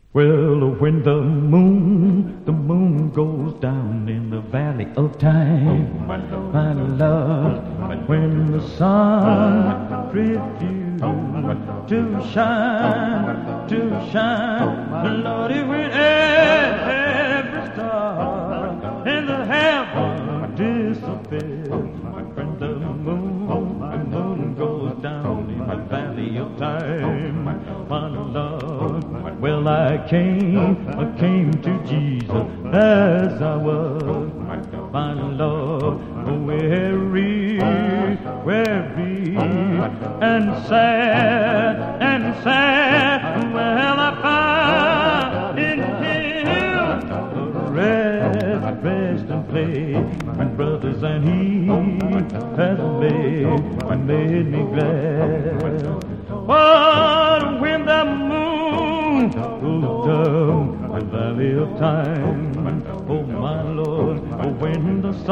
Well, when the moon goes down in the valley of time, my love, when the sun refuses to shine, Lord, it will every star in the heaven disappear. When the moon goes down in the valley of time, my love, well, I came to Jesus as I was, my Lord, weary, and sad, well, I found in Him rest and play, and brothers and He has made me glad. But when the moon goes down the valley of time, oh my Lord, oh when the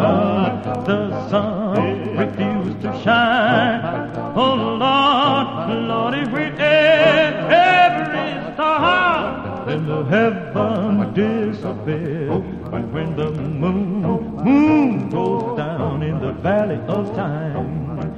sun refused to shine, oh Lord, if we every star in the heaven disappear. And when the moon goes down in the valley of time,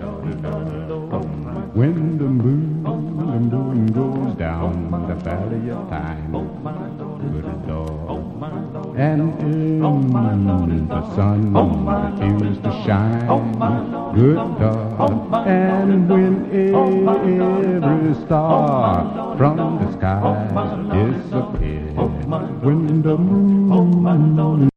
when the moon goes down the valley of time, good Lord, and the sun refuses to shine, good God, and when every star from the sky disappears, when the moon